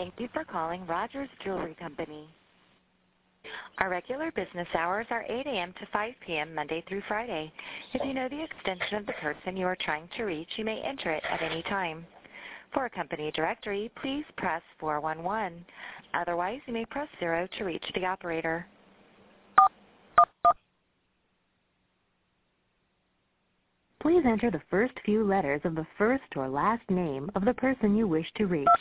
Thank you for calling Rogers Jewelry Company. Our regular business hours are 8 a.m. to 5 p.m. Monday through Friday. If you know the extension of the person you are trying to reach, you may enter it at any time. For a company directory, please press 411. Otherwise, you may press 0 to reach the operator. Please enter the first few letters of the first or last name of the person you wish to reach.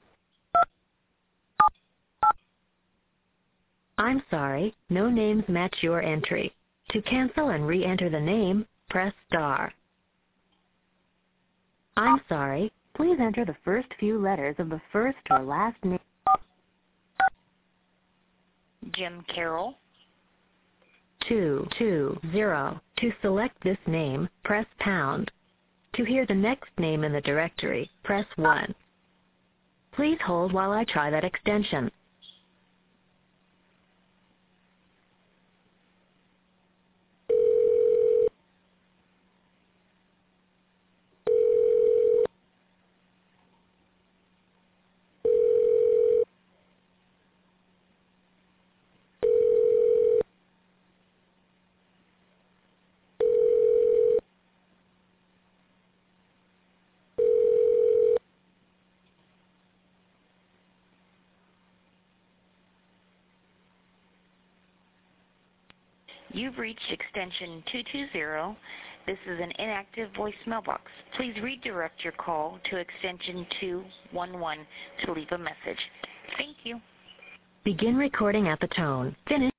I'm sorry, no names match your entry. To cancel and re-enter the name, press star. I'm sorry, please enter the first few letters of the first or last name. Jim Carroll. 220. To select this name, press pound. To hear the next name in the directory, press 1. Please hold while I try that extension. You've reached extension 220. This is an inactive voicemail box. Please redirect your call to extension 211 to leave a message. Thank you. Begin recording at the tone. Finish.